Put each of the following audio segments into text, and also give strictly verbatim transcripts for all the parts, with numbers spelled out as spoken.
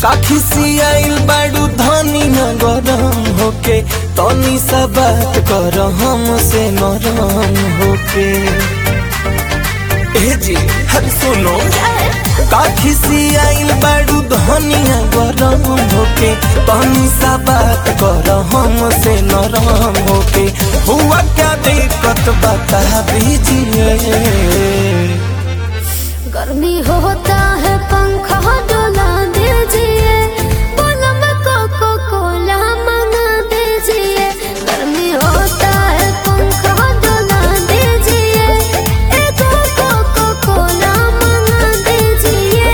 काखी सियाइल बाड़ू धनी न गरम होके तनी सा बात कर हमसे नरम होके। ए जी हर सुनो काखी सियाइल बाड़ू धनी न गरम होके तनी सा बात कर हमसे नरम होके। हुआ क्या दिक्कत बता दीजिए। गर्मी होता है पंखा डोला दीजिए, पलंग कोको कोला मंगा दीजिए। गर्मी होता है पंखा डोला दीजिए, एक कोको कोला मंगा दीजिए।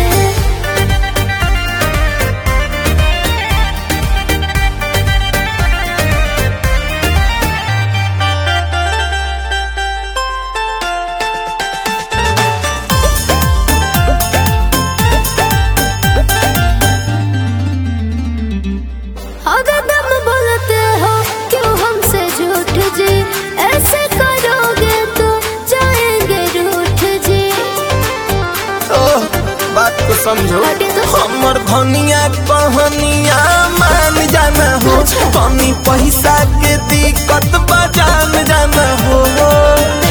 अगर दम बोलते हो क्यों हमसे झूठ जी, ऐसे करोगे तो जाएंगे रूठ जी। ओह, बात को समझो हमर धनिया कहनिया मान जाना हो, कमी पैसा के दिक्कत बजान जाना हो।